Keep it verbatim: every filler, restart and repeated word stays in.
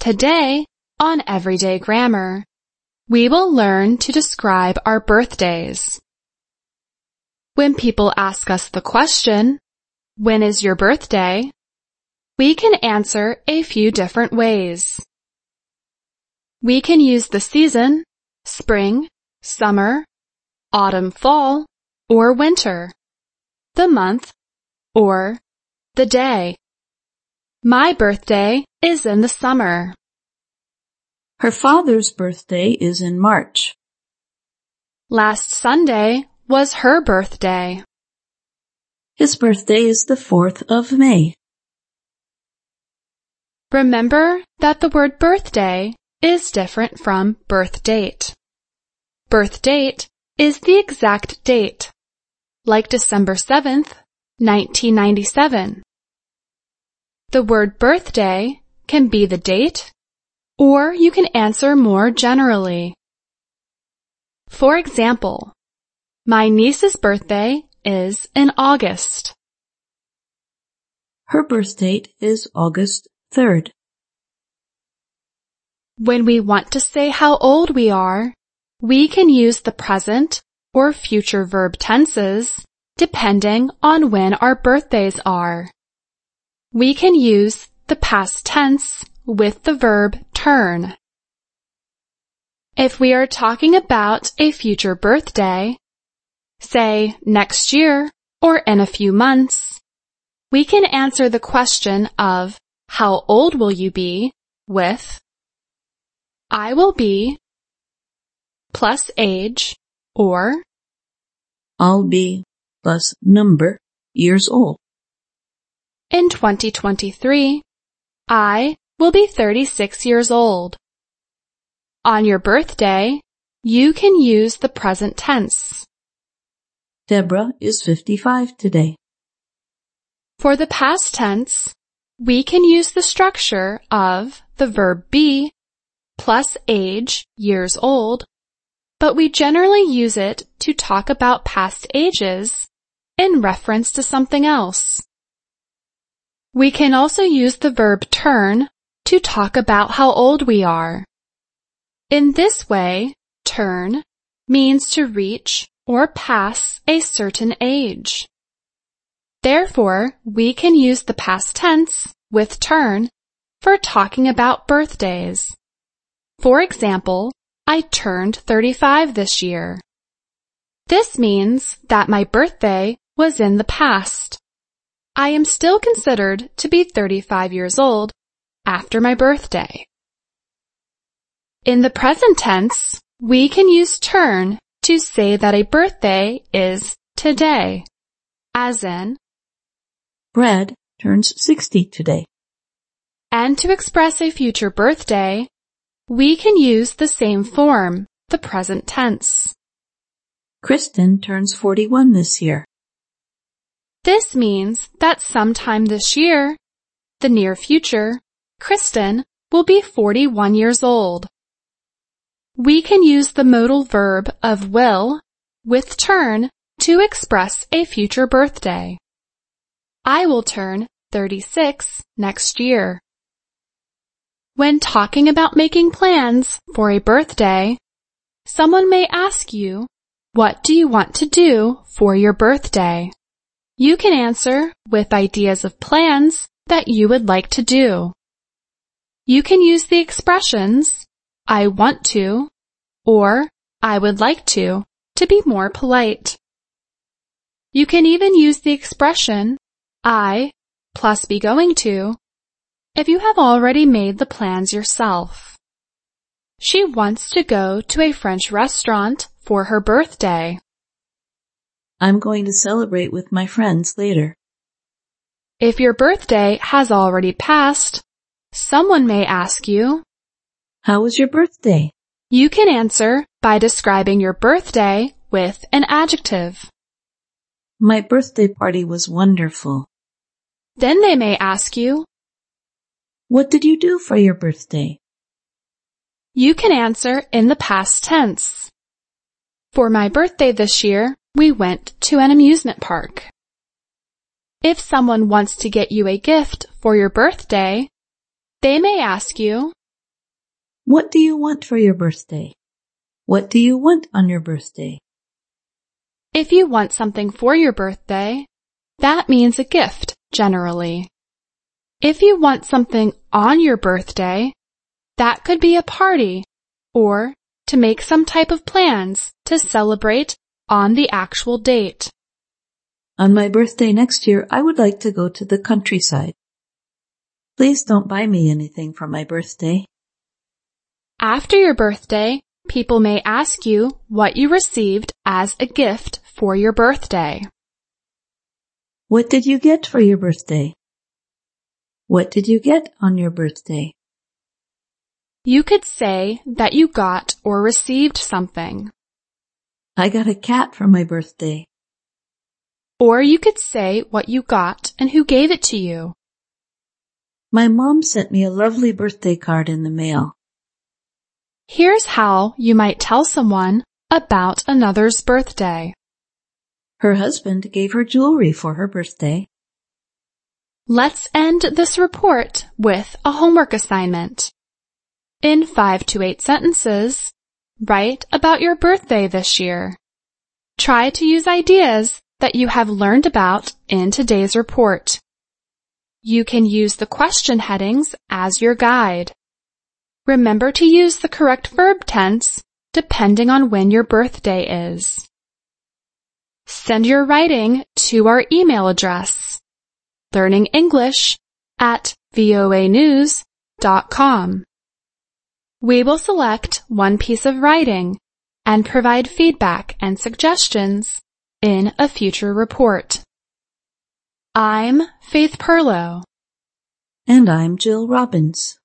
Today, on Everyday Grammar, we will learn to describe our birthdays. When people ask us the question, "When is your birthday?" we can answer a few different ways. We can use the season, spring, summer, autumn, fall, or winter, the month, or the day. My birthday is in the summer. Her father's birthday is in March. Last Sunday was her birthday. His birthday is the fourth of May. Remember that the word birthday is different from birth date. Birth date is the exact date, like December seventh, nineteen ninety-seven. The word birthday can be the date, or you can answer more generally. For example, my niece's birthday is in August. Her birth date is August third. When we want to say how old we are, we can use the present or future verb tenses depending on when our birthdays are. We can use the past tense with the verb turn. If we are talking about a future birthday, say next year or in a few months, we can answer the question of how old will you be with I will be plus age or I'll be plus number years old. In twenty twenty-three, I will be thirty-six years old. On your birthday, you can use the present tense. Deborah is fifty-five today. For the past tense, we can use the structure of the verb be plus age, years old, but we generally use it to talk about past ages in reference to something else. We can also use the verb turn to talk about how old we are. In this way, turn means to reach or pass a certain age. Therefore, we can use the past tense with turn for talking about birthdays. For example, I turned thirty-five this year. This means that my birthday was in the past. I am still considered to be thirty-five years old after my birthday. In the present tense, we can use turn to say that a birthday is today, as in, Brad turns sixty today. And to express a future birthday, we can use the same form, the present tense. Kristen turns forty-one this year. This means that sometime this year, the near future, Kristen will be forty-one years old. We can use the modal verb of will with turn to express a future birthday. I will turn thirty-six next year. When talking about making plans for a birthday, someone may ask you, "What do you want to do for your birthday?" You can answer with ideas of plans that you would like to do. You can use the expressions, I want to, or I would like to, to be more polite. You can even use the expression, I plus be going to, if you have already made the plans yourself. She wants to go to a French restaurant for her birthday. I'm going to celebrate with my friends later. If your birthday has already passed, someone may ask you, How was your birthday? You can answer by describing your birthday with an adjective. My birthday party was wonderful. Then they may ask you, What did you do for your birthday? You can answer in the past tense. For my birthday this year, we went to an amusement park. If someone wants to get you a gift for your birthday, they may ask you, What do you want for your birthday? What do you want on your birthday? If you want something for your birthday, that means a gift, generally. If you want something on your birthday, that could be a party or to make some type of plans to celebrate on the actual date. On my birthday next year, I would like to go to the countryside. Please don't buy me anything for my birthday. After your birthday, people may ask you what you received as a gift for your birthday. What did you get for your birthday? What did you get on your birthday? You could say that you got or received something. I got a cat for my birthday. Or you could say what you got and who gave it to you. My mom sent me a lovely birthday card in the mail. Here's how you might tell someone about another's birthday. Her husband gave her jewelry for her birthday. Let's end this report with a homework assignment. In five to eight sentences, write about your birthday this year. Try to use ideas that you have learned about in today's report. You can use the question headings as your guide. Remember to use the correct verb tense depending on when your birthday is. Send your writing to our email address, learningenglish at voa news dot com. We will select one piece of writing and provide feedback and suggestions in a future report. I'm Faith Perlow. And I'm Jill Robbins.